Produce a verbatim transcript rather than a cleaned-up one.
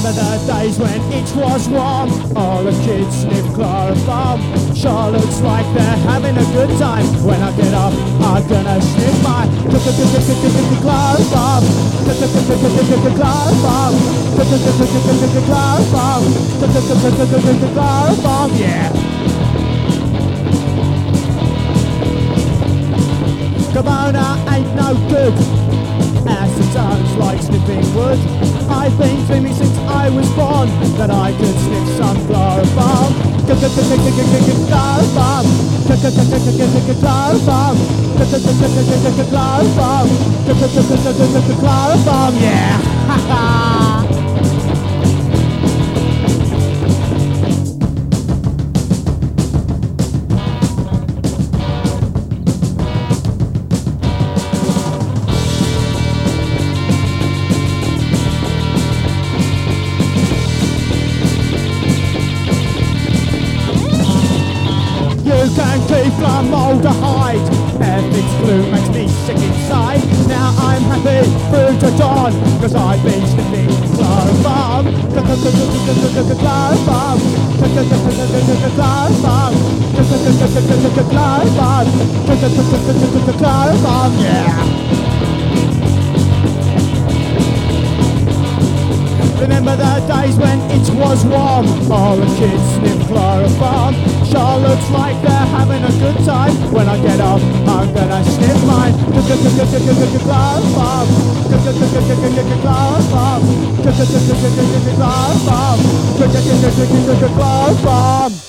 Remember the days when it was warm, all the kids sniff chloroform. Sure looks like they're having a good time. When I get up, I'm gonna sniff my chloroform. Chloroform. Chloroform, yeah. Corona ain't no good, acetone's like sniffing wood. I've been dreaming since I was born that I could sniff some chloroform. Chloroform. Chloroform. Chloroform, yeah. Ha ha. You can keep formaldehyde. Ethics glue makes me sick inside. Now I'm happy through to dawn, cause I've been sniffing chloroform. Chloroform. Chloroform. Chloroform, yeah. Remember the days when it was warm, all the kids sniff chloroform. Sure looks like they're having a good time. When I get up, I'm gonna sniff mine. Chloroform. Chloroform. Chloroform. Chloroform.